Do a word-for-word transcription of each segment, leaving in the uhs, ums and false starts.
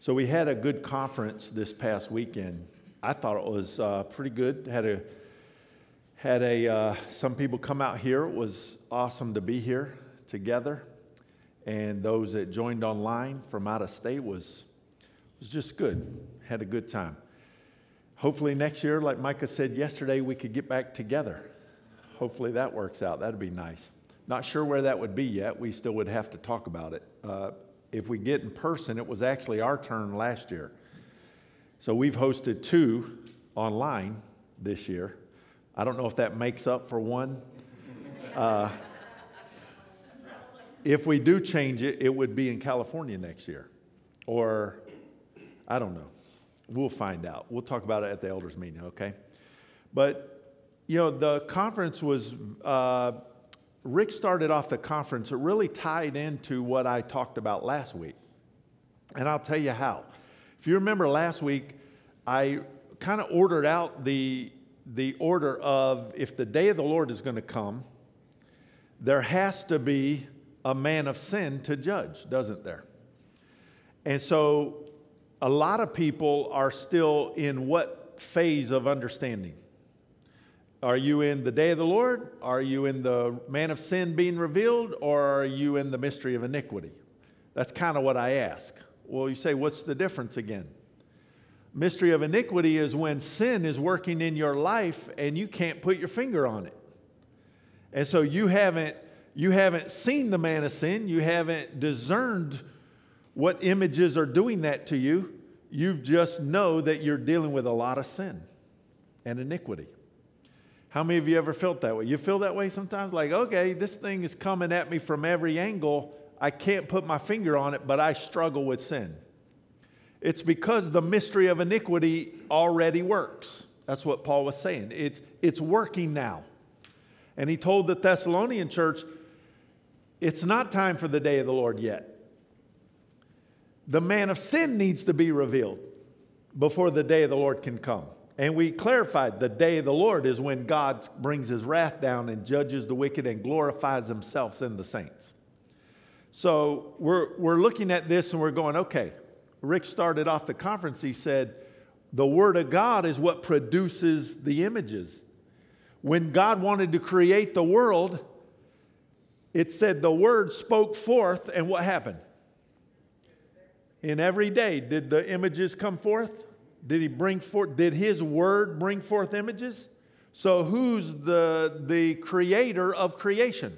So we had a good conference this past weekend. I thought it was uh, pretty good. Had a had a uh, some people come out here. It was awesome to be here together, and those that joined online from out of state was was just good. Had a good time. Hopefully next year, like Micah said yesterday, we could get back together. Hopefully that works out. That'd be nice. Not sure where that would be yet. We still would have to talk about it. Uh, if we get in person, it was actually our turn last year. So we've hosted two online this year. I don't know if that makes up for one. Uh, if we do change it, it would be in California next year. Or, I don't know. We'll find out. We'll talk about it at the elders meeting, okay? But, you know, the conference was... Uh, Rick started off the conference. It really tied into what I talked about last week. And I'll tell you how. If you remember last week, I kind of ordered out the, the order of if the day of the Lord is going to come, there has to be a man of sin to judge, doesn't there? And so a lot of people are still in what phase of understanding? Are you in the day of the Lord? Are you in the man of sin being revealed? Or are you in the mystery of iniquity? That's kind of what I ask. Well, you say, what's the difference again? Mystery of iniquity is when sin is working in your life and you can't put your finger on it. And so you haven't, you haven't seen the man of sin. You haven't discerned what images are doing that to you. You just know that you're dealing with a lot of sin and iniquity. How many of you ever felt that way? You feel that way sometimes? Like, okay, this thing is coming at me from every angle. I can't put my finger on it, but I struggle with sin. It's because the mystery of iniquity already works. That's what Paul was saying. It's, it's working now. And he told the Thessalonian church, it's not time for the day of the Lord yet. The man of sin needs to be revealed before the day of the Lord can come. And we clarified the day of the Lord is when God brings his wrath down and judges the wicked and glorifies himself in the saints. So we're, we're looking at this and we're going, okay, Rick started off the conference. He said, the word of God is what produces the images. When God wanted to create the world, it said the word spoke forth, and what happened? In every day, did the images come forth? Did he bring forth, did his word bring forth images? So who's the, the creator of creation?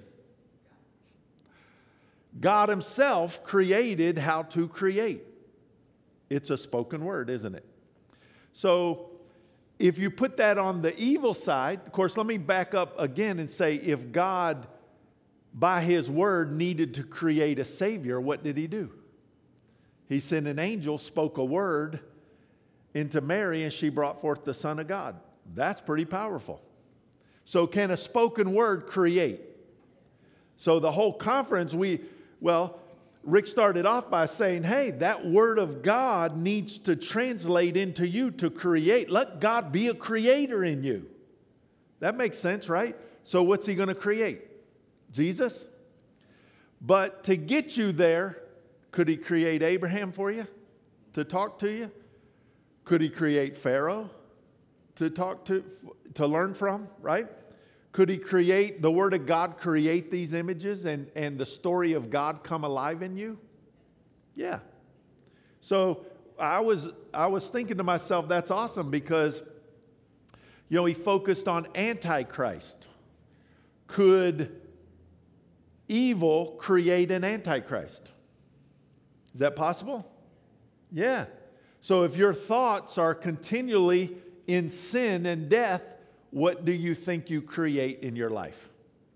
God himself created how to create. It's a spoken word, isn't it? So if you put that on the evil side, of course, let me back up again and say, if God, by his word, needed to create a savior, what did he do? He sent an angel, spoke a word into Mary, and she brought forth the Son of God. That's pretty powerful. So can a spoken word create? So the whole conference, we, well, Rick started off by saying, hey, that word of God needs to translate into you to create. Let God be a creator in you. That makes sense, right? So what's he going to create? Jesus? But to get you there, could he create Abraham for you to talk to you? Could he create Pharaoh to talk to, to learn from, right? Could he create, the Word of God create these images and, and the story of God come alive in you? Yeah. So I was, I was thinking to myself, that's awesome because, you know, he focused on Antichrist. Could evil create an Antichrist? Is that possible? Yeah. So if your thoughts are continually in sin and death, what do you think you create in your life?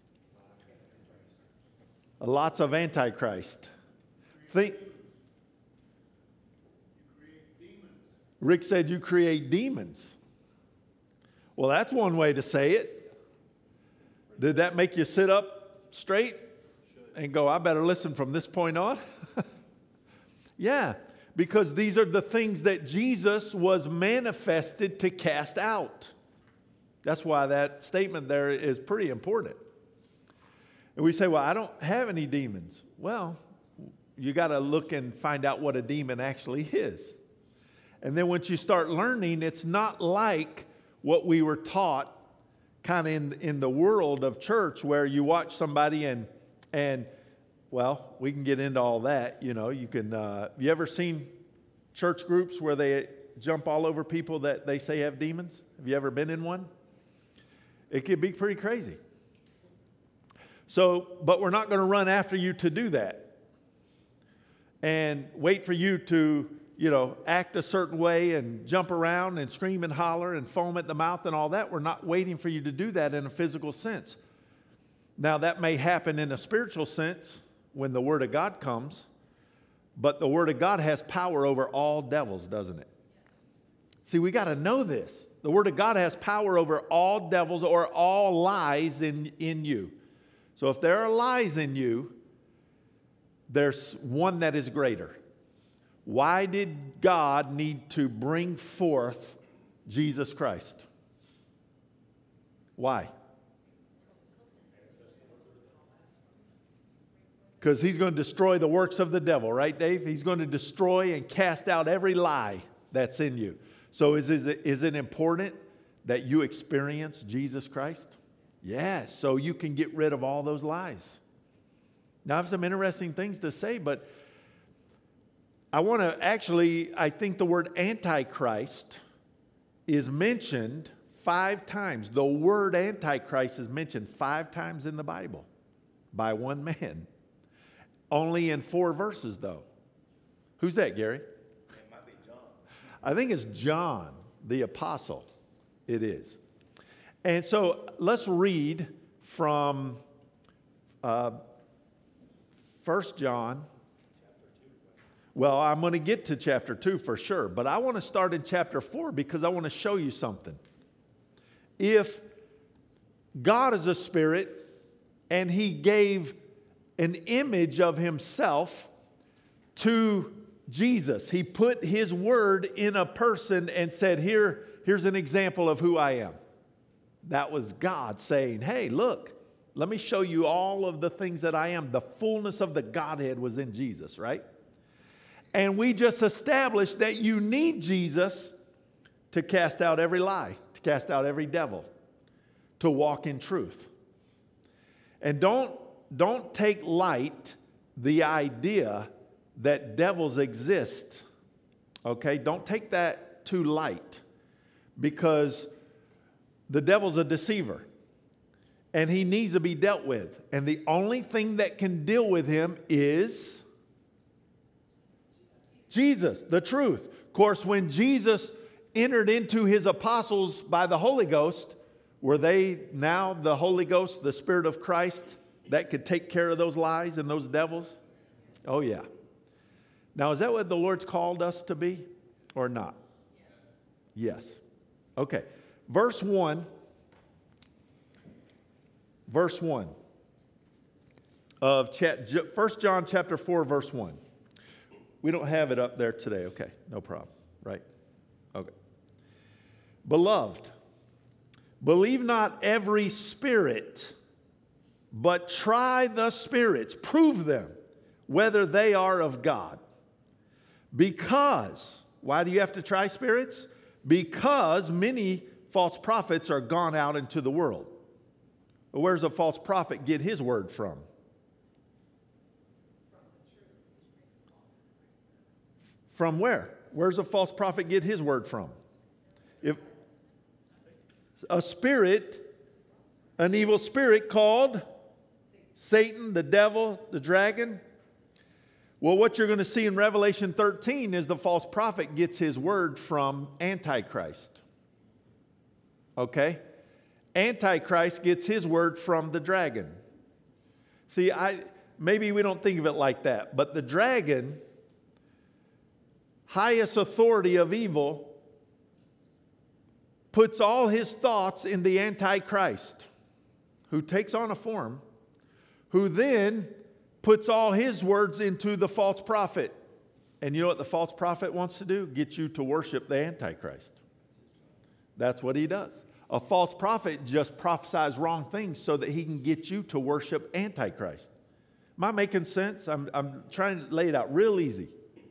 Lots of Antichrist. Think. Rick said you create demons. Well, that's one way to say it. Did that make you sit up straight and go, I better listen from this point on? Yeah. Because these are the things that Jesus was manifested to cast out. That's why that statement there is pretty important. And we say, well, I don't have any demons. Well, you got to look and find out what a demon actually is. And then once you start learning, it's not like what we were taught kind of in, in the world of church, where you watch somebody and, and well, we can get into all that. You know, you can, uh, you ever seen church groups where they jump all over people that they say have demons? Have you ever been in one? It can be pretty crazy. So, but we're not going to run after you to do that and wait for you to, you know, act a certain way and jump around and scream and holler and foam at the mouth and all that. We're not waiting for you to do that in a physical sense. Now, that may happen in a spiritual sense when the Word of God comes, but the Word of God has power over all devils, doesn't it? See, we got to know this. The Word of God has power over all devils or all lies in, in you. So if there are lies in you, there's one that is greater. Why did God need to bring forth Jesus Christ? Why? Because he's going to destroy the works of the devil, right, Dave? He's going to destroy and cast out every lie that's in you. So is, is, it, is it important that you experience Jesus Christ? Yes, so you can get rid of all those lies. Now, I have some interesting things to say, but I want to actually, I think the word Antichrist is mentioned five times. The word Antichrist is mentioned five times in the Bible by one man. Only in four verses, though. Who's that, Gary? It might be John. I think it's John, the apostle. It is. And so let's read from uh, First John. Well, I'm going to get to chapter two for sure, but I want to start in chapter four because I want to show you something. If God is a spirit and he gave an image of himself to Jesus, he put his word in a person and said, Here, here's an example of who I am. That was God saying, hey, look, let me show you all of the things that I am. The fullness of the Godhead was in Jesus, right? And we just established that you need Jesus to cast out every lie, to cast out every devil, to walk in truth. And don't, don't take light the idea that devils exist, okay? Don't take that too light, because the devil's a deceiver, and he needs to be dealt with. And the only thing that can deal with him is Jesus, the truth. Of course, when Jesus entered into his apostles by the Holy Ghost, were they now the Holy Ghost, the Spirit of Christ, that could take care of those lies and those devils? Oh, yeah. Now, is that what the Lord's called us to be or not? Yes. Okay. Verse one, verse one of First John chapter four, verse one. We don't have it up there today. Okay, no problem. Right? Okay. Beloved, believe not every spirit, but try the spirits. Prove them, whether they are of God. Because, why do you have to try spirits? Because many false prophets are gone out into the world. Where's a false prophet get his word from? From where? Where's a false prophet get his word from? If a spirit, an evil spirit called Satan, the devil, the dragon. Well, what you're going to see in Revelation thirteen is the false prophet gets his word from Antichrist. Okay? Antichrist gets his word from the dragon. See, I maybe we don't think of it like that, but the dragon, highest authority of evil, puts all his thoughts in the Antichrist, who takes on a form, who then puts all his words into the false prophet. And you know what the false prophet wants to do? Get you to worship the Antichrist. That's what he does. A false prophet just prophesies wrong things so that he can get you to worship Antichrist. Am I making sense? I'm, I'm trying to lay it out real easy.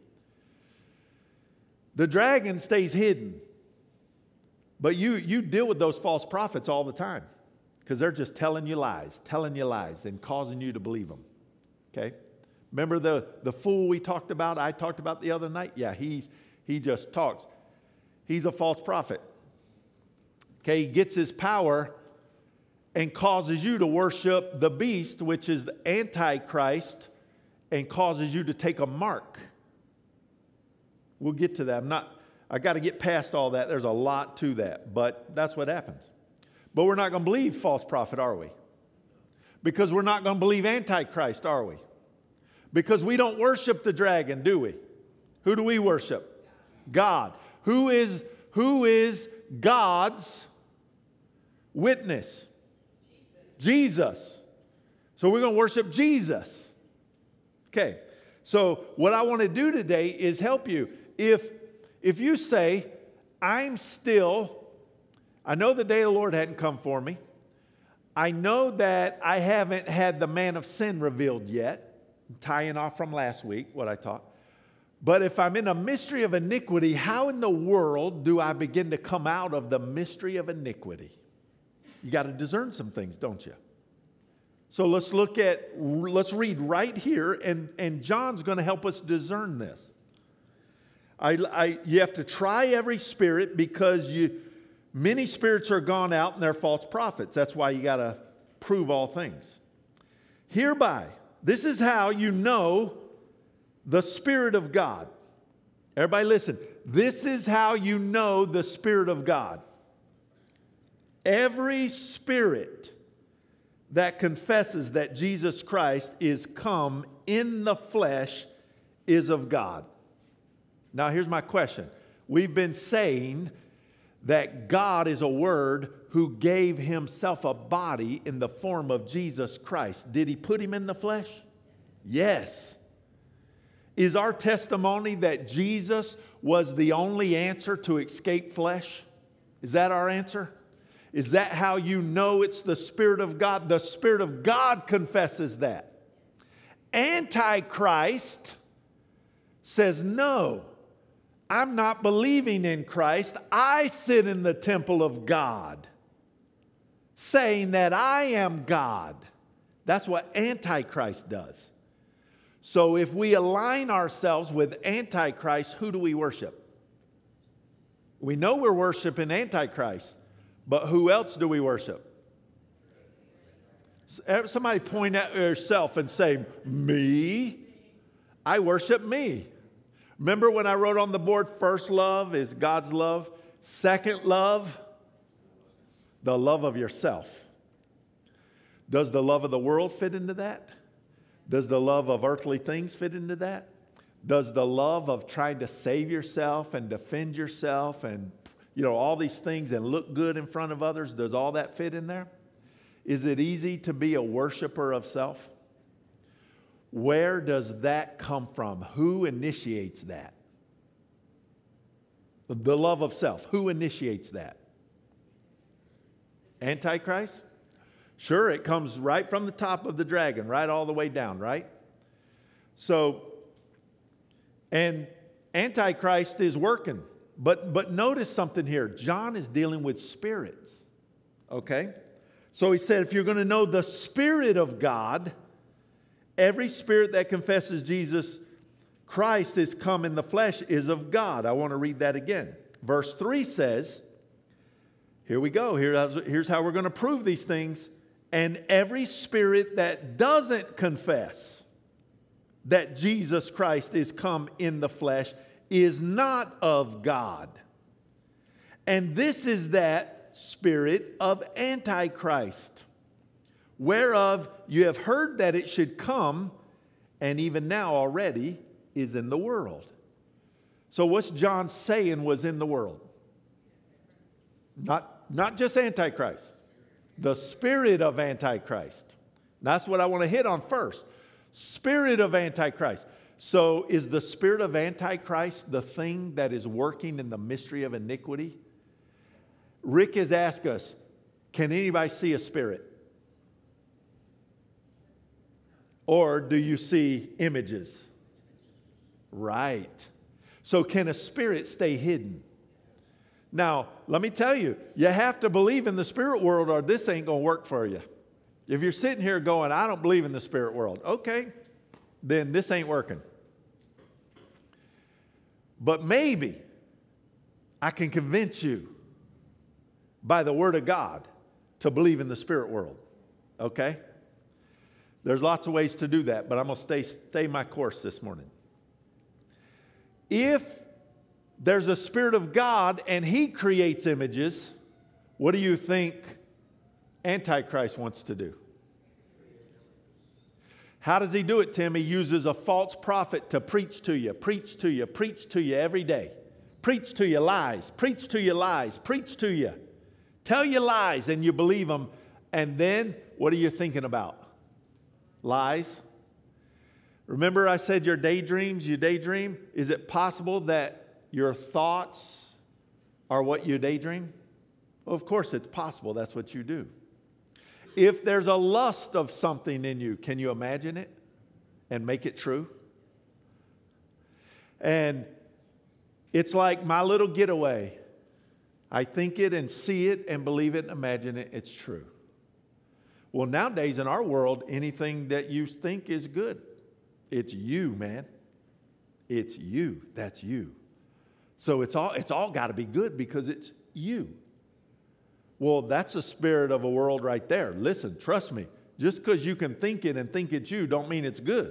The dragon stays hidden. But you, you deal with those false prophets all the time because they're just telling you lies, telling you lies, and causing you to believe them. Okay? Remember the, the fool we talked about, I talked about the other night? Yeah, he's, he just talks. He's a false prophet. Okay, he gets his power and causes you to worship the beast, which is the Antichrist, and causes you to take a mark. We'll get to that. I'm not, I got to get past all that. There's a lot to that, but that's what happens. But we're not going to believe false prophet, are we? Because we're not going to believe Antichrist, are we? Because we don't worship the dragon, do we? Who do we worship? God. Who is, who is God's witness? Jesus. Jesus. So we're going to worship Jesus. Okay. So what I want to do today is help you. If, if you say, I'm still, I know the day of the Lord hadn't come for me. I know that I haven't had the man of sin revealed yet, tying off from last week, what I taught. But if I'm in a mystery of iniquity, how in the world do I begin to come out of the mystery of iniquity? You got to discern some things, don't you? So let's look at, let's read right here, and, and John's going to help us discern this. I, I, you have to try every spirit because you, many spirits are gone out and they're false prophets. That's why you got to prove all things. Hereby, this is how you know the Spirit of God. Everybody listen. This is how you know the Spirit of God. Every spirit that confesses that Jesus Christ is come in the flesh is of God. Now here's my question. We've been saying that God is a word who gave himself a body in the form of Jesus Christ. Did he put him in the flesh? Yes. Is our testimony that Jesus was the only answer to escape flesh? Is that our answer? Is that how you know it's the Spirit of God? The Spirit of God confesses that. Antichrist says, no, I'm not believing in Christ. I sit in the temple of God, saying that I am God. That's what Antichrist does. So if we align ourselves with Antichrist, who do we worship? We know we're worshiping Antichrist, but who else do we worship? Somebody point at yourself and say, me? I worship me. Remember when I wrote on the board, first love is God's love. Second love, the love of yourself. Does the love of the world fit into that? Does the love of earthly things fit into that? Does the love of trying to save yourself and defend yourself and, you know, all these things and look good in front of others, does all that fit in there? Is it easy to be a worshiper of self? Where does that come from? Who initiates that? The love of self. Who initiates that? Antichrist? Sure, it comes right from the top of the dragon, right all the way down, right? So, and Antichrist is working. But, but notice something here. John is dealing with spirits, okay? So he said, if you're going to know the Spirit of God, every spirit that confesses Jesus Christ is come in the flesh is of God. I want to read that again. Verse three says, here we go. Here, here's how we're going to prove these things. And every spirit that doesn't confess that Jesus Christ is come in the flesh is not of God. And this is that spirit of Antichrist, whereof you have heard that it should come, and even now already is in the world. So what's John saying was in the world? Not, not just Antichrist. The spirit of Antichrist. That's what I want to hit on first. Spirit of Antichrist. So is the spirit of Antichrist the thing that is working in the mystery of iniquity? Rick has asked us, can anybody see a spirit? Or do you see images? Right. So can a spirit stay hidden? Now, let me tell you, you have to believe in the spirit world or this ain't going to work for you. If you're sitting here going, I don't believe in the spirit world, okay, then this ain't working. But maybe I can convince you by the Word of God to believe in the spirit world, okay? There's lots of ways to do that, but I'm going to stay, stay my course this morning. If there's a Spirit of God and He creates images, what do you think Antichrist wants to do? How does he do it, Tim? He uses a false prophet to preach to you, preach to you, preach to you every day. Preach to you lies, preach to you lies, preach to you. Tell you lies and you believe them. And then what are you thinking about? Lies? Remember I said your daydreams, you daydream? Is it possible that your thoughts are what you daydream? Well, of course it's possible. That's what you do. If there's a lust of something in you, can you imagine it and make it true? And it's like my little getaway. I think it and see it and believe it and imagine it. It's true. Well, nowadays in our world, anything that you think is good. It's you, man. It's you. That's you. So it's all, it's all got to be good because it's you. Well, that's the spirit of a world right there. Listen, trust me. Just because you can think it and think it's you don't mean it's good.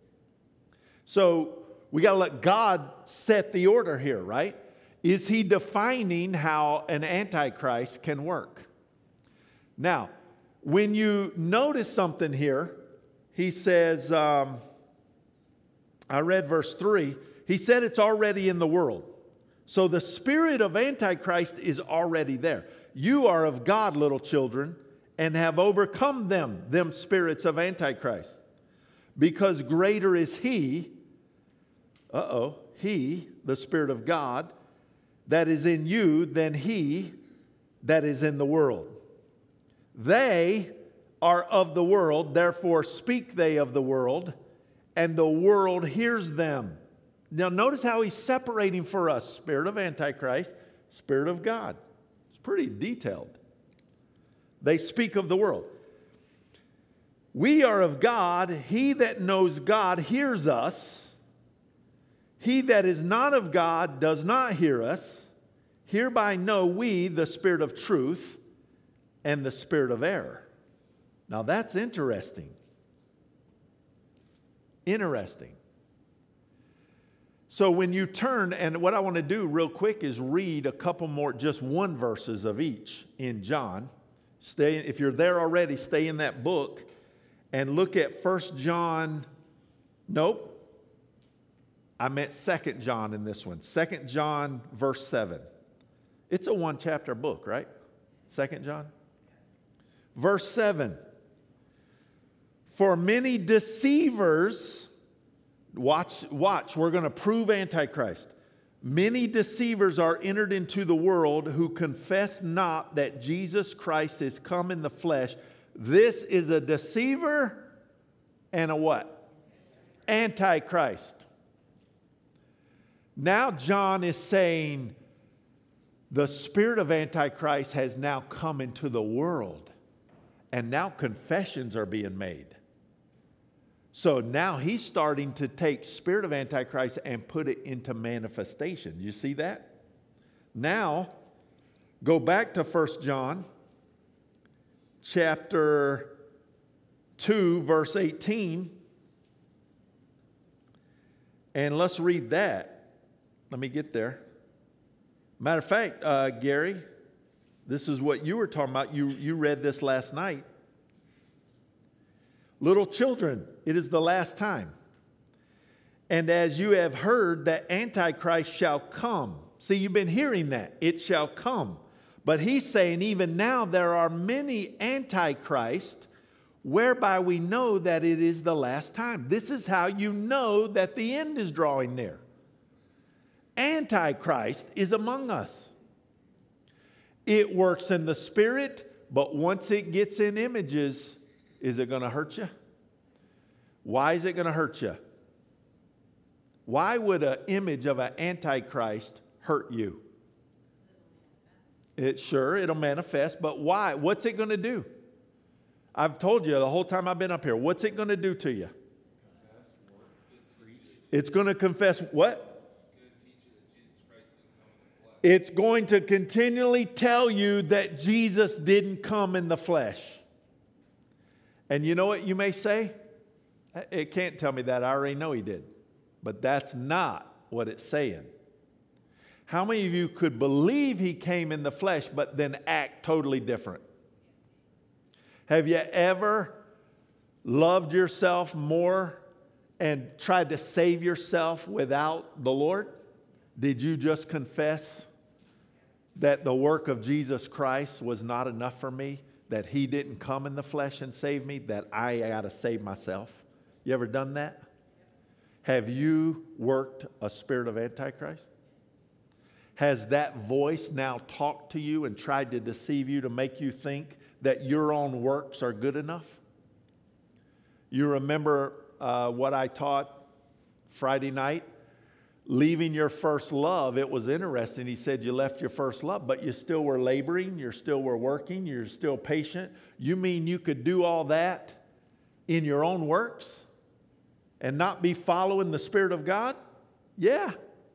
So we got to let God set the order here, right? Is He defining how an antichrist can work? Now, when you notice something here, He says, um, I read verse three. He said it's already in the world. So the spirit of Antichrist is already there. You are of God, little children, and have overcome them, them spirits of Antichrist. Because greater is He, uh-oh, He, the Spirit of God, that is in you than he that is in the world. They are of the world, therefore speak they of the world, and the world hears them. Now notice how he's separating for us, spirit of Antichrist, spirit of God. It's pretty detailed. They speak of the world. We are of God. He that knows God hears us. He that is not of God does not hear us. Hereby know we the spirit of truth and the spirit of error. Now that's interesting. Interesting. So when you turn, and what I want to do real quick is read a couple more, just one verses of each in John. Stay, if you're there already, stay in that book and look at First John. Nope. I meant Second John in this one. Second John verse seven. It's a one chapter book, right? Second John. Verse seven. For many deceivers, watch, watch, we're going to prove Antichrist. Many deceivers are entered into the world who confess not that Jesus Christ is come in the flesh. This is a deceiver and a what? Antichrist. Now John is saying the spirit of Antichrist has now come into the world, and now confessions are being made. So now he's starting to take spirit of Antichrist and put it into manifestation. You see that? Now, go back to First John chapter two, verse eighteen. And let's read that. Let me get there. Matter of fact, uh, Gary, this is what you were talking about. You, you read this last night. Little children, it is the last time. And as you have heard that Antichrist shall come. See, you've been hearing that. It shall come. But he's saying even now there are many Antichrists whereby we know that it is the last time. This is how you know that the end is drawing near. Antichrist is among us. It works in the spirit, but once it gets in images, is it going to hurt you? Why is it going to hurt you? Why would an image of an antichrist hurt you? It sure, it'll manifest, but why? What's it going to do? I've told you the whole time I've been up here. What's it going to do to you? It's going to confess what? It's going to continually tell you that Jesus didn't come in the flesh. And you know what you may say? It can't tell me that. I already know he did. But that's not what it's saying. How many of you could believe he came in the flesh but then act totally different? Have you ever loved yourself more and tried to save yourself without the Lord? Did you just confess that the work of Jesus Christ was not enough for me? That he didn't come in the flesh and save me? That I got to save myself? You ever done that? Have you worked a spirit of Antichrist? Has that voice now talked to you and tried to deceive you to make you think that your own works are good enough? You remember uh, what I taught Friday night? Leaving your first love. It was interesting. He said you left your first love, but you still were laboring. You still were working. You're still patient. You mean you could do all that in your own works and not be following the Spirit of God? Yeah.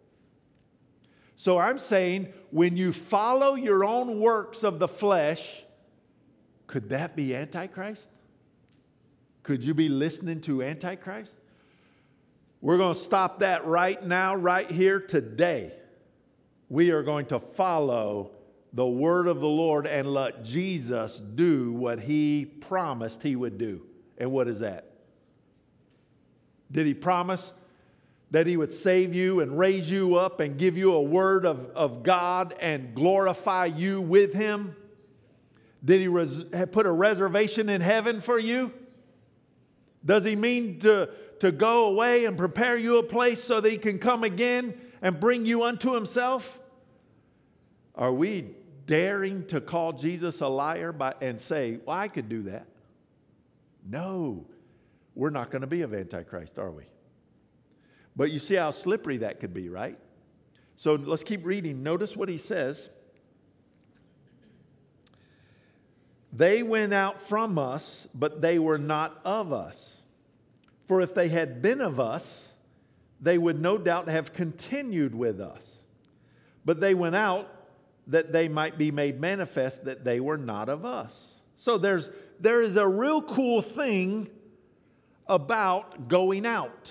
So I'm saying when you follow your own works of the flesh, could that be Antichrist? Could you be listening to Antichrist? We're going to stop that right now, right here, today. We are going to follow the word of the Lord and let Jesus do what he promised he would do. And what is that? Did he promise that he would save you and raise you up and give you a word of, of God and glorify you with him? Did he res- put a reservation in heaven for you? Does he mean to, to go away and prepare you a place so that he can come again and bring you unto himself? Are we daring to call Jesus a liar by, and say, well, I could do that? No, we're not going to be of Antichrist, are we? But you see how slippery that could be, right? So let's keep reading. Notice what he says. They went out from us, but they were not of us. For if they had been of us, they would no doubt have continued with us. But they went out that they might be made manifest that they were not of us. So there's there is a real cool thing about going out.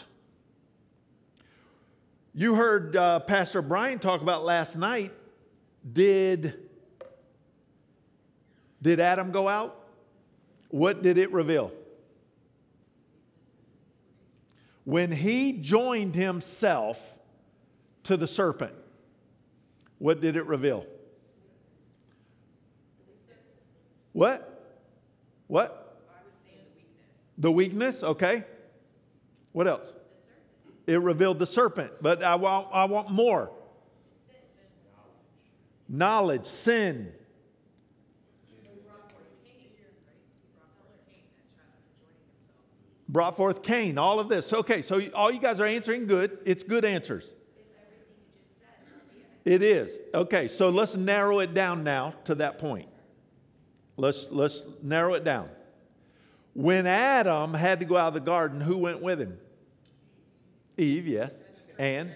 You heard uh, Pastor Brian talk about last night. Did, did Adam go out? What did it reveal? When he joined himself to the serpent, what did it reveal? What? What? I was saying the weakness. The weakness, okay. What else? It revealed the serpent, but I want, I want more. Knowledge, sin. Brought forth Cain, all of this. Okay, so all you guys are answering good. It's good answers. It's everything you just said. It is. Okay, so let's narrow it down now to that point. Let's, let's narrow it down. When Adam had to go out of the garden, who went with him? Eve, yes. And?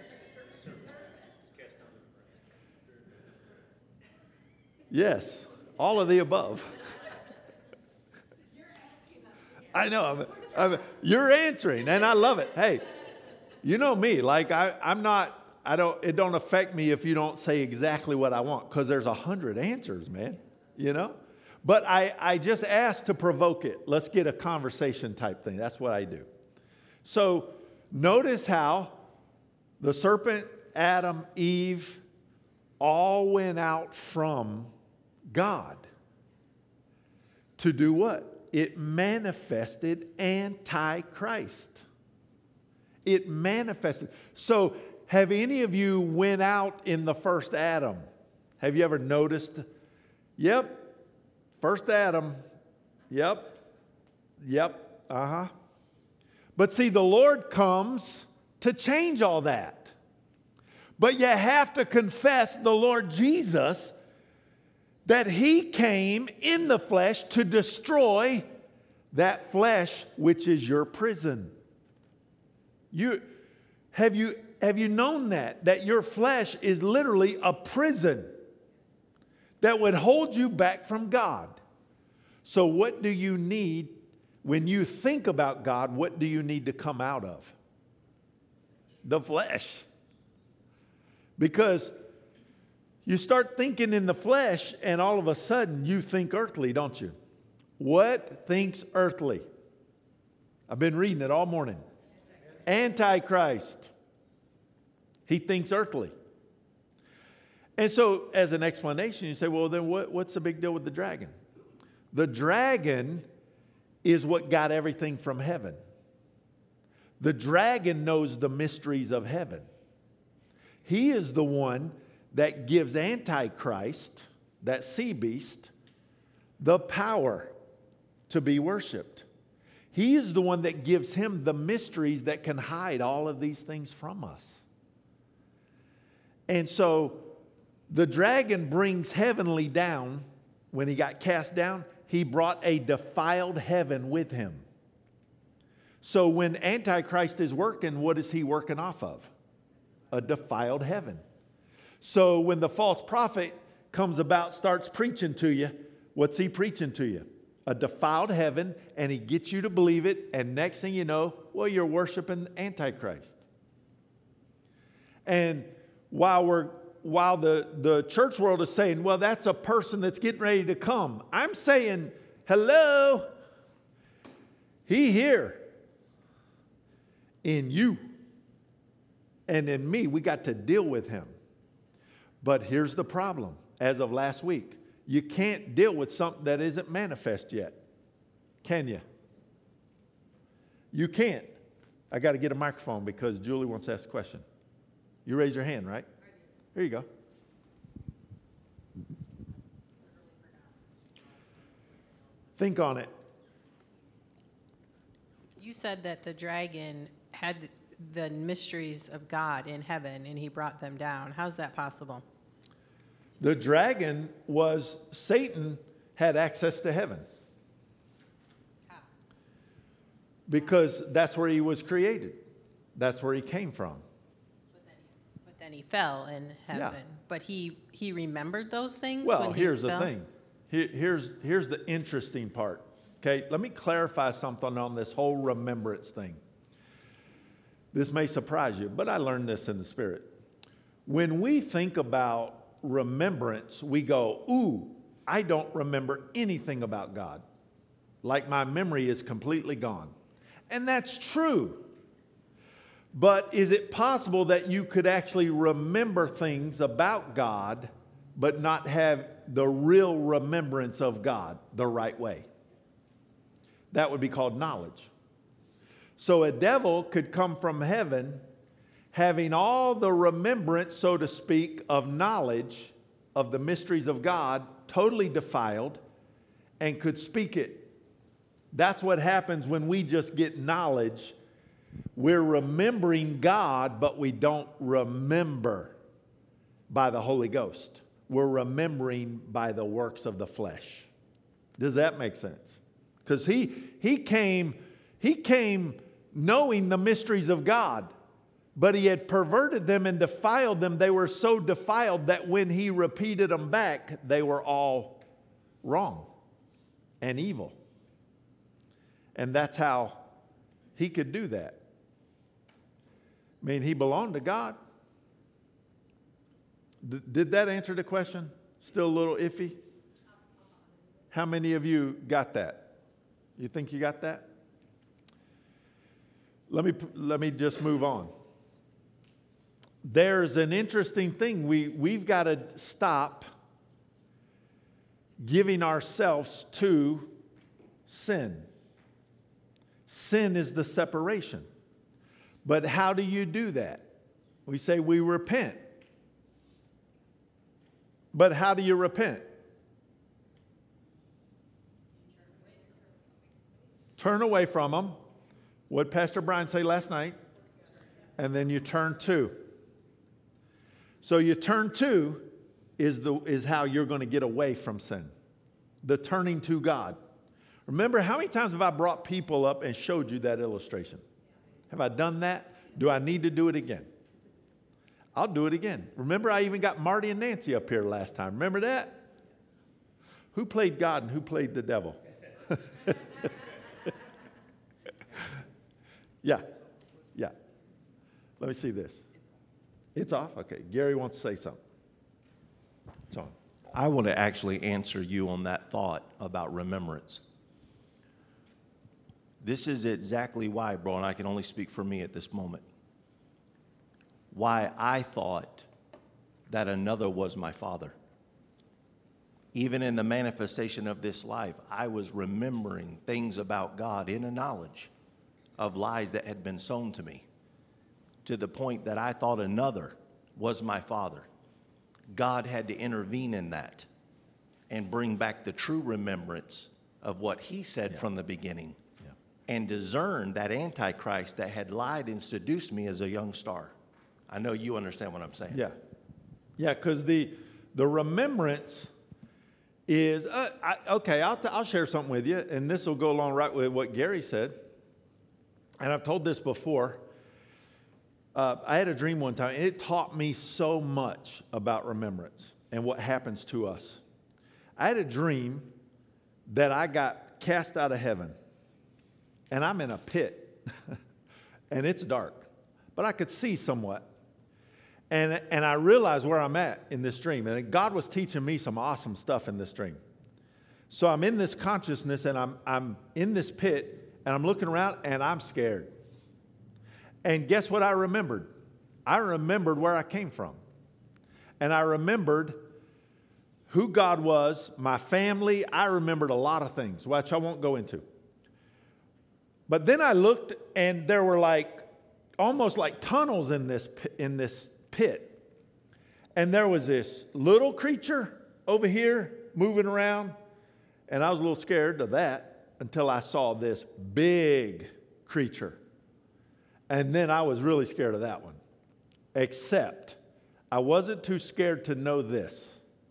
Yes, all of the above. I know. I'm, I'm, you're answering, and I love it. Hey, you know me. Like I, I'm not. I don't. It don't affect me if you don't say exactly what I want, because there's a hundred answers, man. You know. But I, I just asked to provoke it. Let's get a conversation type thing. That's what I do. So notice how the serpent, Adam, Eve, all went out from God to do what? It manifested Antichrist. It manifested. So have any of you went out in the first Adam? Have you ever noticed? Yep. First Adam. Yep. Yep. Uh-huh. But see, the Lord comes to change all that. But you have to confess the Lord Jesus, that he came in the flesh to destroy that flesh which is your prison. You, have you, have you known that? That your flesh is literally a prison that would hold you back from God. So what do you need when you think about God? What do you need to come out of? The flesh. Because you start thinking in the flesh and all of a sudden you think earthly, don't you? What thinks earthly? I've been reading it all morning. Antichrist. He thinks earthly. And so as an explanation, you say, well, then what, what's the big deal with the dragon? The dragon is what got everything from heaven. The dragon knows the mysteries of heaven. He is the one that gives Antichrist, that sea beast, the power to be worshiped. He is the one that gives him the mysteries that can hide all of these things from us. And so the dragon brings heavenly down. When he got cast down, he brought a defiled heaven with him. So when Antichrist is working, what is he working off of? A defiled heaven. So when the false prophet comes about, starts preaching to you, what's he preaching to you? A defiled heaven, and he gets you to believe it, and next thing you know, well, you're worshiping Antichrist. And while we're while the, the church world is saying, well, that's a person that's getting ready to come, I'm saying, hello, he here in you and in me. We got to deal with him. But here's the problem. As of last week, you can't deal with something that isn't manifest yet. Can you? You can't. I got to get a microphone because Julie wants to ask a question. You raise your hand, right? Here you go. Think on it. You said that the dragon had the mysteries of God in heaven and he brought them down. How's that possible? The dragon was, Satan had access to heaven. How? Because that's where he was created. That's where he came from. But then, but then he fell in heaven. Yeah. But he, he remembered those things? Well, when he here's fell? the thing. Here, here's, here's the interesting part. Okay, let me clarify something on this whole remembrance thing. This may surprise you, but I learned this in the Spirit. When we think about remembrance, we go, ooh, I don't remember anything about God. Like my memory is completely gone. And that's true. But is it possible that you could actually remember things about God, but not have the real remembrance of God the right way? That would be called knowledge. So a devil could come from heaven having all the remembrance, so to speak, of knowledge of the mysteries of God, totally defiled, and could speak it. That's what happens when we just get knowledge. We're remembering God, but we don't remember by the Holy Ghost. We're remembering by the works of the flesh. Does that make sense? Because he, he came, he came knowing the mysteries of God, but he had perverted them and defiled them. They were so defiled that when he repeated them back, they were all wrong and evil. And that's how he could do that. I mean, he belonged to God. D- did that answer the question? Still a little iffy? How many of you got that? You think you got that? Let me, let me just move on. There's an interesting thing. We, we've got to stop giving ourselves to sin. Sin is the separation. But how do you do that? We say we repent. But how do you repent? Turn away from them. What did Pastor Brian say last night? And then you turn to. So you turn to is, the, is how you're going to get away from sin. The turning to God. Remember, how many times have I brought people up and showed you that illustration? Have I done that? Do I need to do it again? I'll do it again. Remember, I even got Marty and Nancy up here last time. Remember that? Who played God and who played the devil? Yeah. Yeah. Let me see this. It's off? Okay. Gary wants to say something. It's on. I want to actually answer you on that thought about remembrance. This is exactly why, bro, and I can only speak for me at this moment, why I thought that another was my father. Even in the manifestation of this life, I was remembering things about God in a knowledge of lies that had been sown to me, to the point that I thought another was my father. God had to intervene in that and bring back the true remembrance of what he said yeah. from the beginning yeah. and discern that Antichrist that had lied and seduced me as a young star. I know you understand what I'm saying. Yeah. Yeah, because the, the remembrance is, uh, I, okay, I'll, t- I'll share something with you, and this will go along right with what Gary said. And I've told this before. Uh, I had a dream one time, and it taught me so much about remembrance and what happens to us. I had a dream that I got cast out of heaven, and I'm in a pit, and it's dark, but I could see somewhat. And, and I realized where I'm at in this dream, and God was teaching me some awesome stuff in this dream. So I'm in this consciousness, and I'm, I'm in this pit, and I'm looking around, and I'm scared. And guess what I remembered? I remembered where I came from. And I remembered who God was, my family. I remembered a lot of things, which I won't go into. But then I looked, and there were like, almost like tunnels in this, in this pit. And there was this little creature over here moving around. And I was a little scared of that until I saw this big creature. And then I was really scared of that one. Except I wasn't too scared to know this.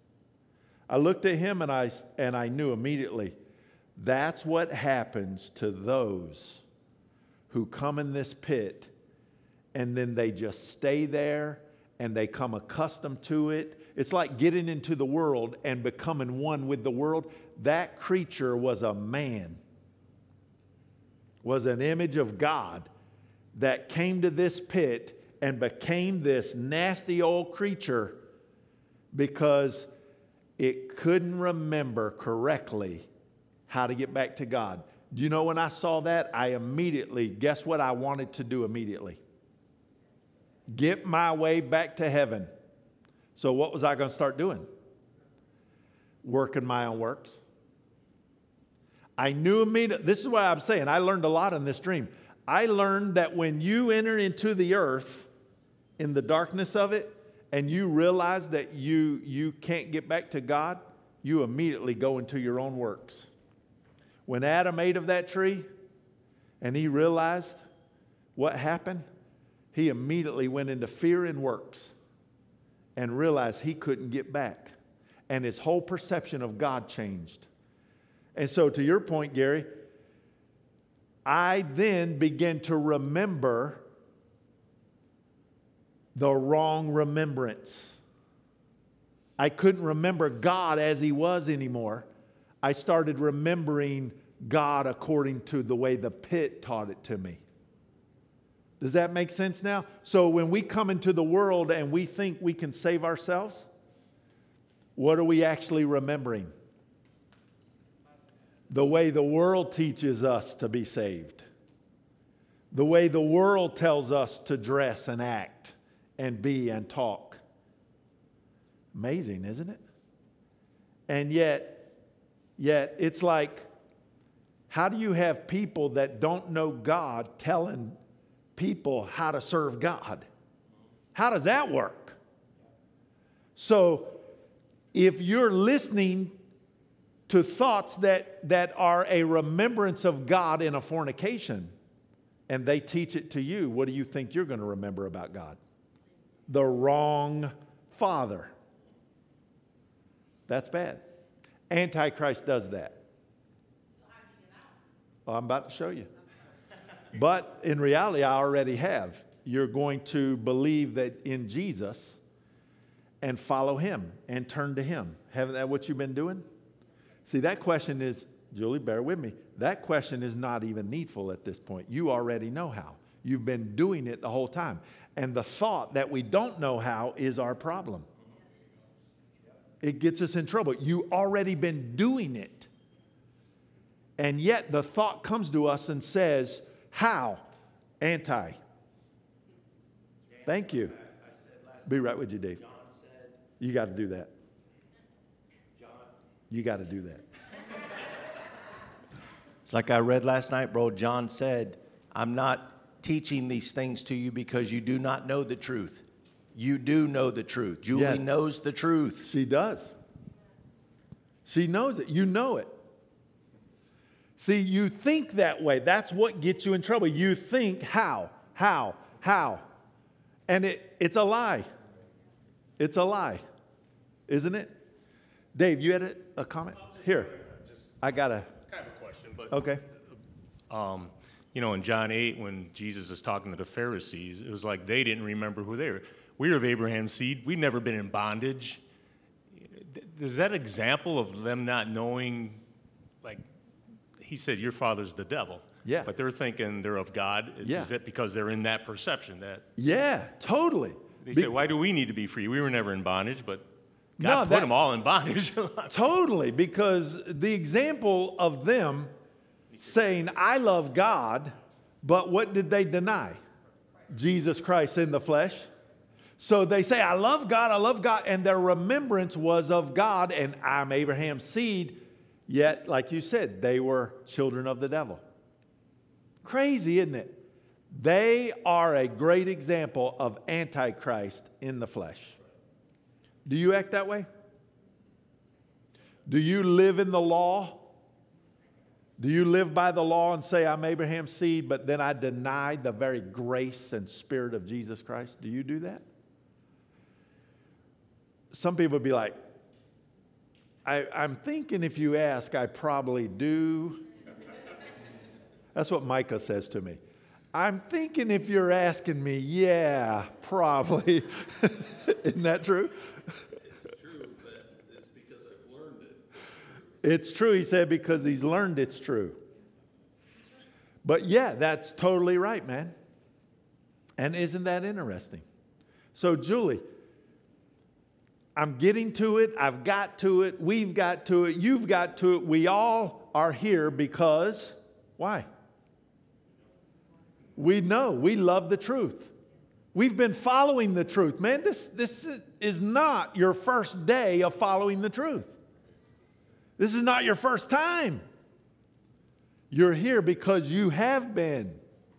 I looked at him and I, and I knew immediately that's what happens to those who come in this pit and then they just stay there and they come accustomed to it. It's like getting into the world and becoming one with the world. That creature was a man, was an image of God that came to this pit and became this nasty old creature because it couldn't remember correctly how to get back to God. Do you know when I saw that, I immediately, guess what I wanted to do immediately? Get my way back to heaven. So what was I going to start doing? Working my own works. I knew immediately, this is what I'm saying, I learned a lot in this dream. I learned that when you enter into the earth in the darkness of it and you realize that you, you can't get back to God, you immediately go into your own works. When Adam ate of that tree and he realized what happened, he immediately went into fear and works and realized he couldn't get back. And his whole perception of God changed. And so to your point, Gary, I then began to remember the wrong remembrance. I couldn't remember God as he was anymore. I started remembering God according to the way the pit taught it to me. Does that make sense now? So when we come into the world and we think we can save ourselves, what are we actually remembering? The way the world teaches us to be saved. The way the world tells us to dress and act and be and talk. Amazing, isn't it? And yet, yet it's like, how do you have people that don't know God telling people how to serve God? How does that work? So, if you're listening to thoughts that, that are a remembrance of God in a fornication, and they teach it to you, what do you think you're going to remember about God? The wrong father. That's bad. Antichrist does that. Well, I'm about to show you. But in reality, I already have. You're going to believe that in Jesus and follow him and turn to him. Haven't that what you've been doing? See, that question is, Julie, bear with me. That question is not even needful at this point. You already know how. You've been doing it the whole time. And the thought that we don't know how is our problem. It gets us in trouble. You already been doing it. And yet the thought comes to us and says, how? Anti. Thank you. Be right with you, Dave. You got to do that. You got to do that. It's like I read last night, bro. John said, I'm not teaching these things to you because you do not know the truth. You do know the truth. Julie Yes. knows the truth. She does. She knows it. You know it. See, you think that way. That's what gets you in trouble. You think how, how, how. And it, it's a lie. It's a lie. Isn't it? Dave, you had a, a comment? Here. I got a. Kind of a question, but Okay. um, you know, in John eight, when Jesus is talking to the Pharisees, it was like they didn't remember who they were. We are of Abraham's seed. We've never been in bondage. Is that example of them not knowing? Like he said, your father's the devil. Yeah. But they're thinking they're of God. Is, Yeah. is that because they're in that perception that Yeah, totally. they Be- say, why do we need to be free? We were never in bondage, but God No, put that- them all in bondage. Totally, because the example of them saying, I love God, but what did they deny? Jesus Christ in the flesh. So they say, I love God, I love God, and their remembrance was of God, and I'm Abraham's seed. Yet, like you said, they were children of the devil. Crazy, isn't it? They are a great example of Antichrist in the flesh. Do you act that way? Do you live in the law? Do you live by the law and say, I'm Abraham's seed, but then I deny the very grace and spirit of Jesus Christ? Do you do that? Some people would be like, I, I'm thinking if you ask, I probably do. That's what Micah says to me. I'm thinking if you're asking me, yeah, probably. Isn't that true? It's true, but it's because I've learned it. It's true, he said, because he's learned it's true. But yeah, that's totally right, man. And isn't that interesting? So, Julie, I'm getting to it. I've got to it. We've got to it. You've got to it. We all are here because, why? We know. We love the truth. We've been following the truth. Man, this, this is not your first day of following the truth. This is not your first time. You're here because you have been.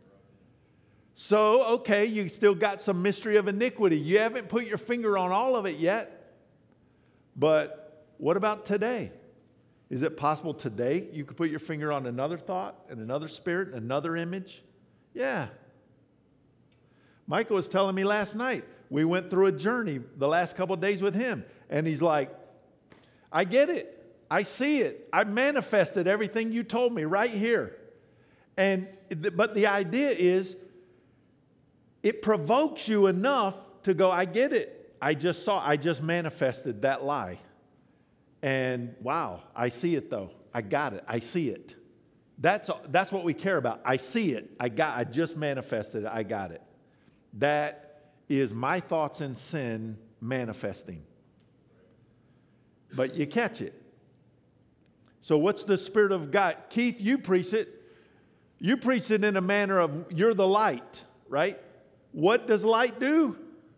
So, okay, you still got some mystery of iniquity. You haven't put your finger on all of it yet. But what about today? Is it possible today you could put your finger on another thought and another spirit and another image? Yeah. Michael was telling me last night, we went through a journey the last couple of days with him. And he's like, I get it. I see it. I manifested everything you told me right here. And but the idea is it provokes you enough to go, I get it. I just saw, I just manifested that lie. And wow, I see it though. I got it. I see it. That's, that's what we care about. I see it. I got, I just manifested it. I got it. That is my thoughts and sin manifesting. But you catch it. So what's the Spirit of God? Keith, you preach it. You preach it in a manner of you're the light, right? What does light do?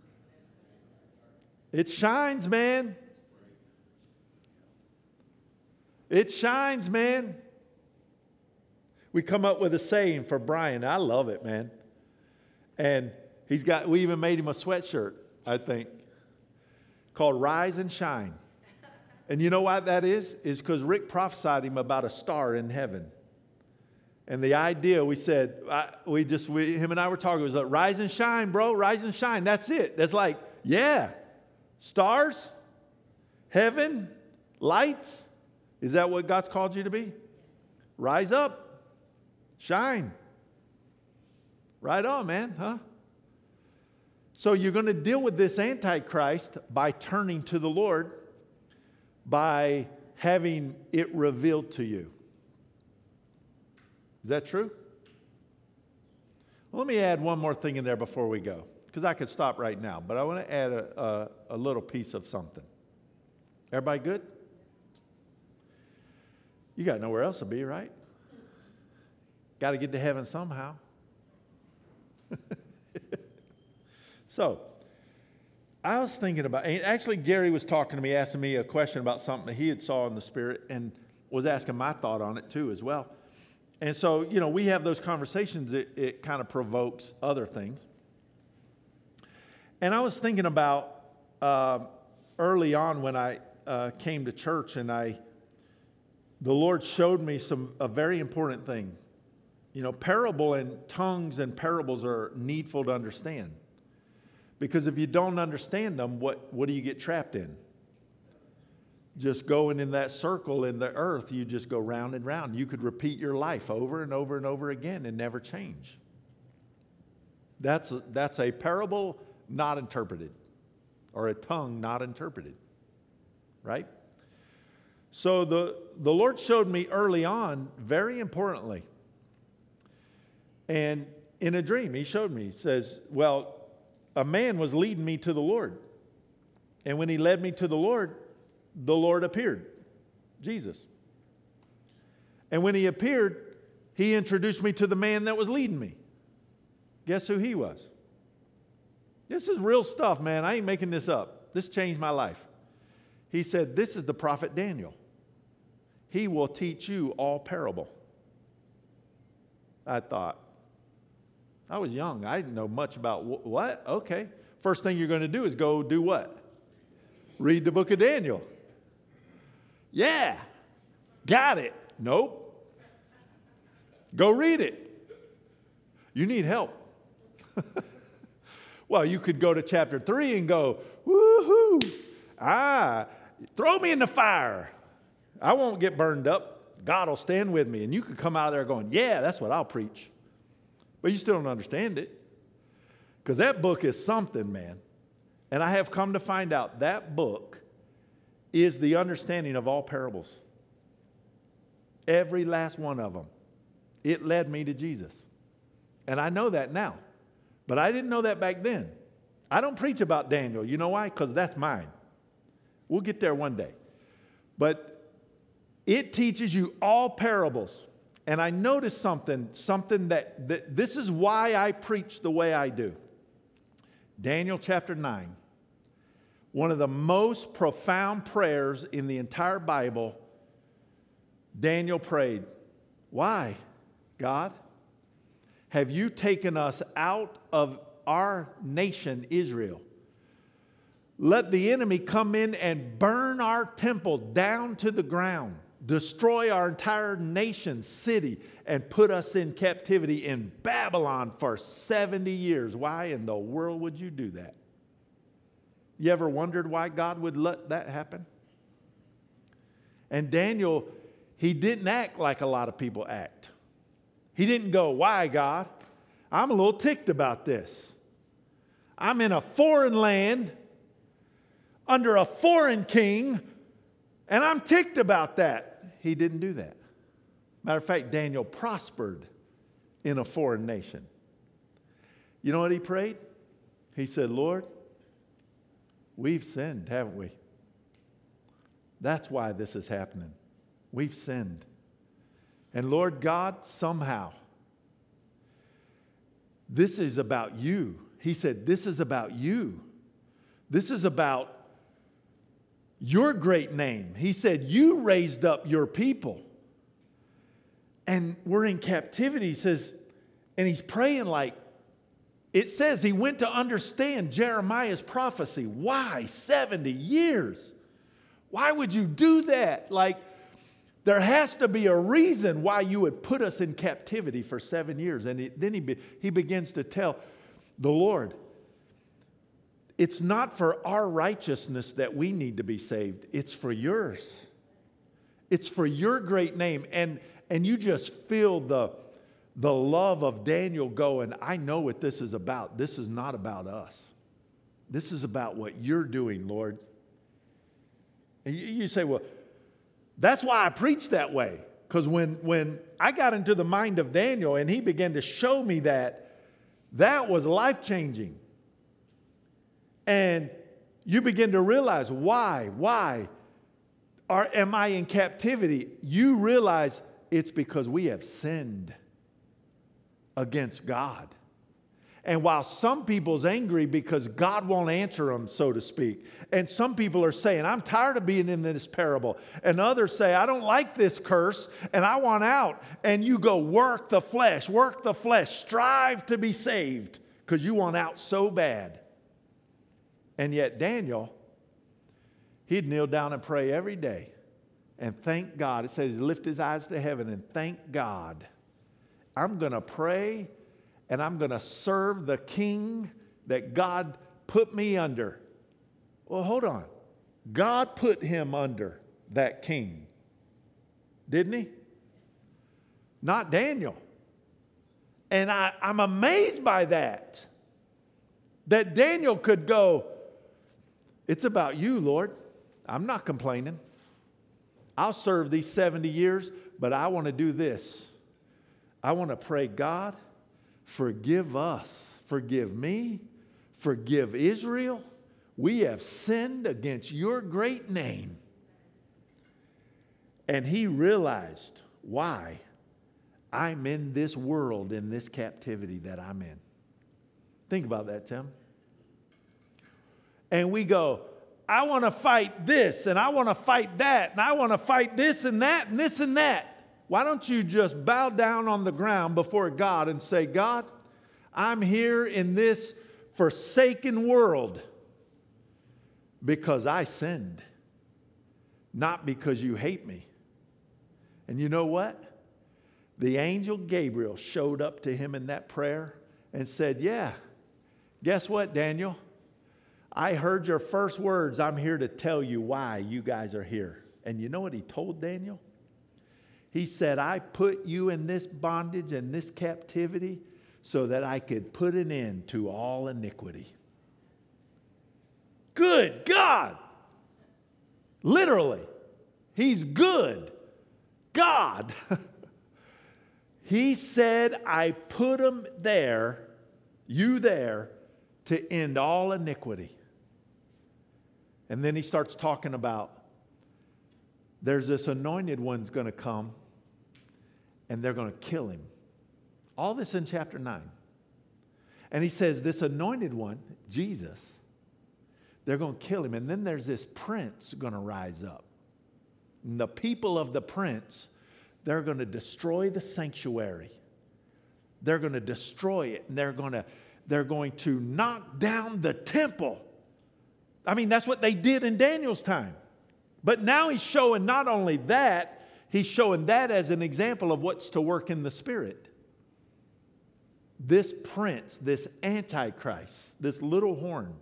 It shines, man. It shines, man. We come up with a saying for Brian. I love it, man. And he's got, we even made him a sweatshirt, I think, called Rise and Shine. And you know why that is? Is because Rick prophesied him about a star in heaven. And the idea, we said, I, we just, we, him and I were talking, it was like, rise and shine, bro, rise and shine. That's it. That's like, yeah, stars, heaven, lights. Is that what God's called you to be? Rise up, shine. Right on, man, huh? So you're going to deal with this Antichrist by turning to the Lord, by having it revealed to you. Is that true? Well, let me add one more thing in there before we go, because I could stop right now, but I want to add a, a, a little piece of something. Everybody good? You got nowhere else to be, right? Got to get to heaven somehow. So, I was thinking about, actually Gary was talking to me, asking me a question about something that he had saw in the Spirit, and was asking my thought on it too as well. And so, you know, we have those conversations, it, it kind of provokes other things. And I was thinking about uh, early on when I uh, came to church, and I, the Lord showed me some a very important thing. You know, parable and tongues and parables are needful to understand. Because if you don't understand them, what, what do you get trapped in? Just going in that circle in the earth, you just go round and round. You could repeat your life over and over and over again and never change. That's a, that's a parable not interpreted, or a tongue not interpreted, right? So the, the Lord showed me early on, very importantly, and in a dream, he showed me, he says, well, a man was leading me to the Lord. And when he led me to the Lord, the Lord appeared, Jesus. And when he appeared, he introduced me to the man that was leading me. Guess who he was? This is real stuff, man. I ain't making this up. This changed my life. He said, this is the prophet Daniel. He will teach you all parable. I thought, I was young. I didn't know much about wh- what? Okay. First thing you're going to do is go do what? Read the book of Daniel. Yeah. Got it. Nope. Go read it. You need help. Well, you could go to chapter three and go, woohoo. Ah, throw me in the fire. I won't get burned up. God will stand with me. And you could come out of there going, yeah, that's what I'll preach. But you still don't understand it. Because that book is something, man. And I have come to find out that book is the understanding of all parables. Every last one of them. It led me to Jesus. And I know that now. But I didn't know that back then. I don't preach about Daniel. You know why? Because that's mine. We'll get there one day. But it teaches you all parables. And I noticed something, something that, that this is why I preach the way I do. Daniel chapter nine. One of the most profound prayers in the entire Bible, Daniel prayed, why, God, have you taken us out of our nation, Israel? Let the enemy come in and burn our temple down to the ground, destroy our entire nation, city, and put us in captivity in Babylon for seventy years. Why in the world would you do that? You ever wondered why God would let that happen? And Daniel, he didn't act like a lot of people act. He didn't go, why, God? I'm a little ticked about this. I'm in a foreign land, under a foreign king, and I'm ticked about that. He didn't do that. Matter of fact, Daniel prospered in a foreign nation. You know what he prayed? He said, Lord, we've sinned, haven't we? That's why this is happening. We've sinned. And Lord God, somehow, this is about you. He said, this is about you. This is about your great name. He said, you raised up your people. And we're in captivity. He says, and he's praying like, it says he went to understand Jeremiah's prophecy. Why? seventy years. Why would you do that? Like, There has to be a reason why you would put us in captivity for seven years. And he, then he, be, he begins to tell the Lord, it's not for our righteousness that we need to be saved. It's for yours. It's for your great name. And, and you just feel the, the love of Daniel going, I know what this is about. This is not about us. This is about what you're doing, Lord. And you, you say, well, that's why I preach that way. Because when, when I got into the mind of Daniel and he began to show me that, that was life-changing. And you begin to realize why, why are, am I in captivity? You realize it's because we have sinned against God. And while some people's angry because God won't answer them, so to speak, and some people are saying, I'm tired of being in this parable, and others say, I don't like this curse, and I want out, and you go work the flesh, work the flesh, strive to be saved, because you want out so bad. And yet Daniel, he'd kneel down and pray every day, and thank God. It says he lift his eyes to heaven and thank God. I'm going to pray and I'm going to serve the king that God put me under. Well, hold on. God put him under that king, didn't he? Not Daniel. And I, I'm amazed by that. That Daniel could go, it's about you, Lord. I'm not complaining. I'll serve these seventy years, but I want to do this. I want to pray, God, forgive us, forgive me, forgive Israel. We have sinned against your great name. And he realized why I'm in this world, in this captivity that I'm in. Think about that, Tim. And we go, I want to fight this, and I want to fight that, and I want to fight this and that, and this and that. Why don't you just bow down on the ground before God and say, God, I'm here in this forsaken world because I sinned, not because you hate me. And you know what? The angel Gabriel showed up to him in that prayer and said, yeah, guess what, Daniel? I heard your first words. I'm here to tell you why you guys are here. And you know what he told Daniel? He said, I put you in this bondage and this captivity so that I could put an end to all iniquity. Good God! Literally, he's good. God. He said, I put him there, you there, to end all iniquity. And then he starts talking about there's this anointed one's going to come and they're going to kill him. All this in chapter nine. And he says this anointed one, Jesus, they're going to kill him. And then there's this prince going to rise up. And the people of the prince, they're going to destroy the sanctuary. They're going to destroy it. And they're going to, they're going to knock down the temple. I mean, that's what they did in Daniel's time. But now he's showing not only that, he's showing that as an example of what's to work in the spirit. This prince, this antichrist, this little horn,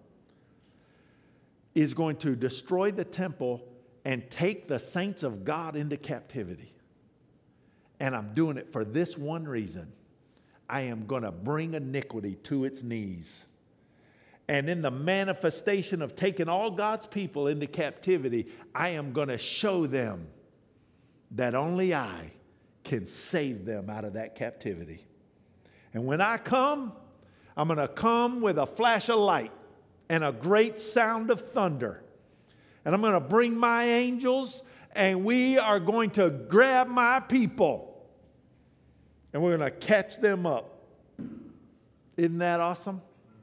is going to destroy the temple and take the saints of God into captivity. And I'm doing it for this one reason. I am going to bring iniquity to its knees. And in the manifestation of taking all God's people into captivity, I am going to show them that only I can save them out of that captivity. And when I come, I'm going to come with a flash of light and a great sound of thunder. And I'm going to bring my angels, and we are going to grab my people, and we're going to catch them up. Isn't that awesome?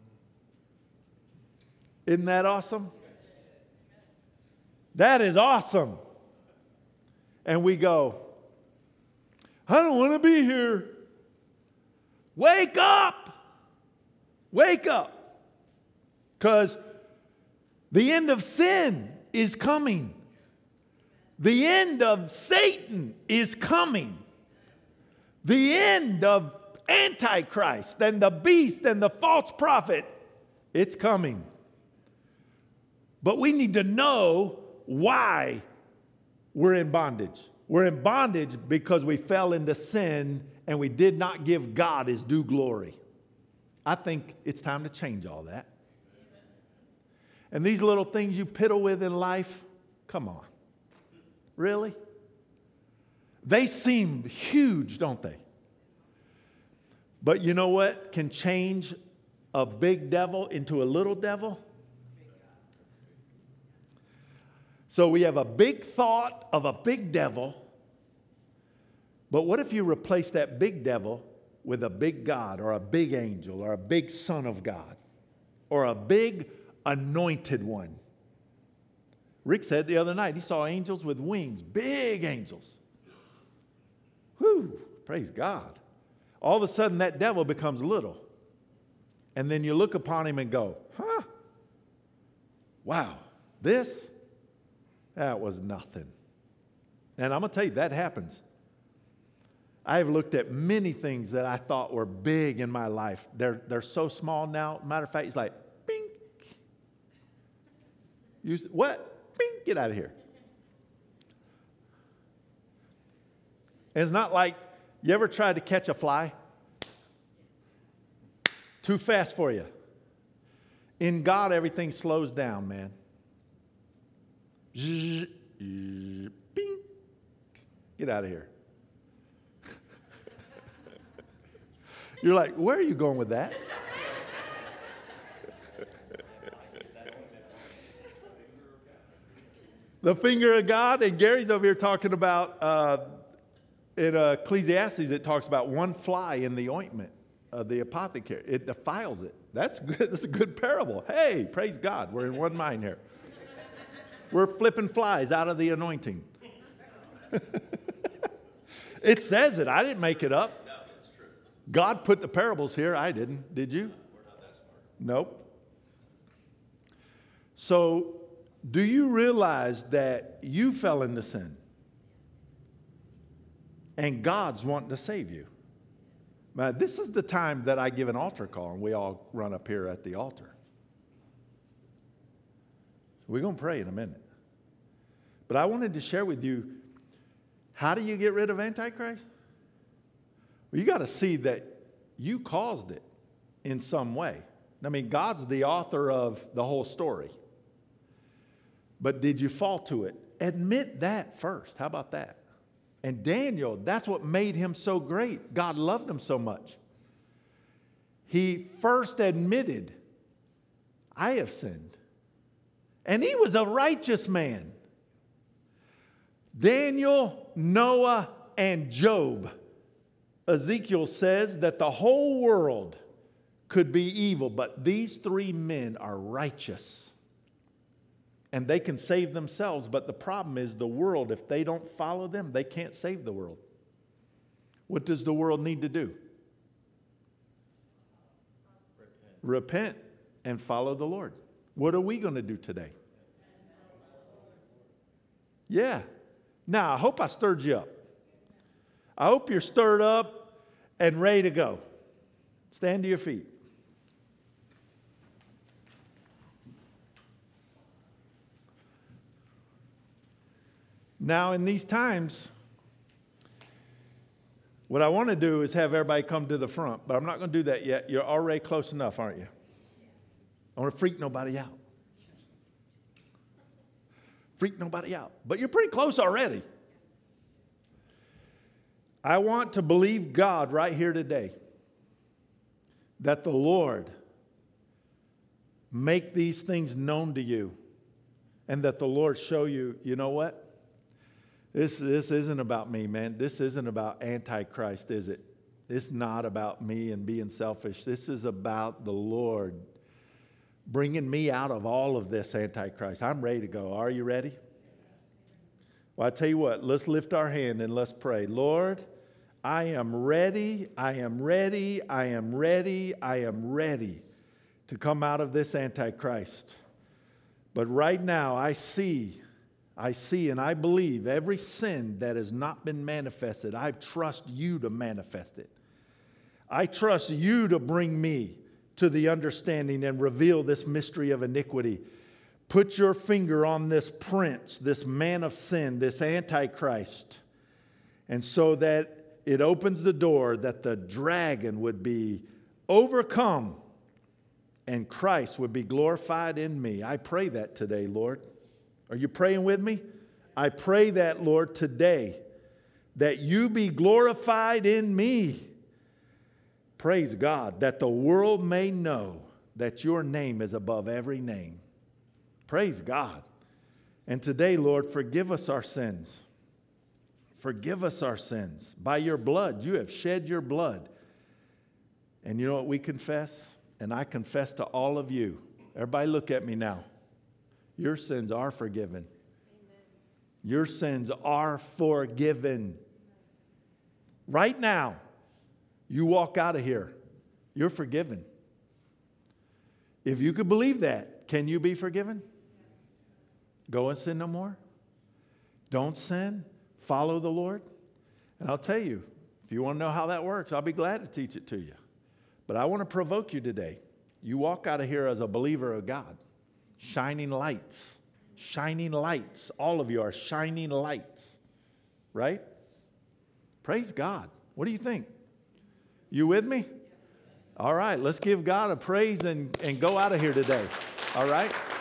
Isn't that awesome? That is awesome. And we go, I don't want to be here. Wake up. Wake up. Because the end of sin is coming. The end of Satan is coming. The end of Antichrist and the beast and the false prophet, it's coming. But we need to know why we're in bondage. We're in bondage because we fell into sin and we did not give God his due glory. I think it's time to change all that. And these little things you piddle with in life, come on. Really? They seem huge, don't they? But you know what can change a big devil into a little devil? So we have a big thought of a big devil, but what if you replace that big devil with a big God or a big angel or a big son of God or a big anointed one? Rick said the other night he saw angels with wings, big angels. Whew, praise God. All of a sudden that devil becomes little. And then you look upon him and go, huh? Wow, this? That was nothing. And I'm going to tell you, that happens. I've looked at many things that I thought were big in my life. They're, they're so small now. Matter of fact, it's like, bing. You, what? Bing, get out of here. And it's not like, you ever tried to catch a fly? Too fast for you. In God, everything slows down, man. Zzz, zzz, bing. Get out of here. You're like, where are you going with that? The finger of God, and Gary's over here talking about, uh, in Ecclesiastes, it talks about one fly in the ointment of the apothecary. It defiles it. That's good. That's a good parable. Hey, praise God. We're in one mind here. We're flipping flies out of the anointing. It says it. I didn't make it up. No, it's true. God put the parables here. I didn't. Did you? We're not that smart. Nope. So, do you realize that you fell into sin? And God's wanting to save you. Now, this is the time that I give an altar call, and we all run up here at the altar. We're going to pray in a minute. But I wanted to share with you, how do you get rid of Antichrist? Well, you got to see that you caused it in some way. I mean, God's the author of the whole story. But did you fall to it? Admit that first. How about that? And Daniel, that's what made him so great. God loved him so much. He first admitted, I have sinned. And he was a righteous man. Daniel, Noah, and Job. Ezekiel says that the whole world could be evil, but these three men are righteous. And they can save themselves, but the problem is the world, if they don't follow them, they can't save the world. What does the world need to do? Repent. Repent and follow the Lord. What are we going to do today? Yeah. Now, I hope I stirred you up. I hope you're stirred up and ready to go. Stand to your feet. Now, in these times, what I want to do is have everybody come to the front, but I'm not going to do that yet. You're already close enough, aren't you? I want to freak nobody out. Freak nobody out. But you're pretty close already. I want to believe God right here today that the Lord make these things known to you and that the Lord show you, you know what? This, this isn't about me, man. This isn't about Antichrist, is it? It's not about me and being selfish. This is about the Lord bringing me out of all of this Antichrist. I'm ready to go. Are you ready? Well, I tell you what, let's lift our hand and let's pray. Lord, I am ready, I am ready, I am ready, I am ready to come out of this Antichrist. But right now, I see I see and I believe every sin that has not been manifested, I trust you to manifest it. I trust you to bring me to the understanding and reveal this mystery of iniquity. Put your finger on this prince, this man of sin, this Antichrist, and so that it opens the door that the dragon would be overcome and Christ would be glorified in me. I pray that today, Lord. Are you praying with me? I pray that, Lord, today, that you be glorified in me. Praise God, that the world may know that your name is above every name. Praise God. And today, Lord, forgive us our sins. Forgive us our sins. By your blood, you have shed your blood. And you know what we confess? And I confess to all of you. Everybody look at me now. Your sins are forgiven. Amen. Your sins are forgiven. Right now, you walk out of here, you're forgiven. If you could believe that, can you be forgiven? Go and sin no more. Don't sin. Follow the Lord. And I'll tell you, if you want to know how that works, I'll be glad to teach it to you. But I want to provoke you today. You walk out of here as a believer of God. Shining lights. Shining lights. All of you are shining lights. Right? Praise God. What do you think? You with me? All right, let's give God a praise and, and go out of here today. All right?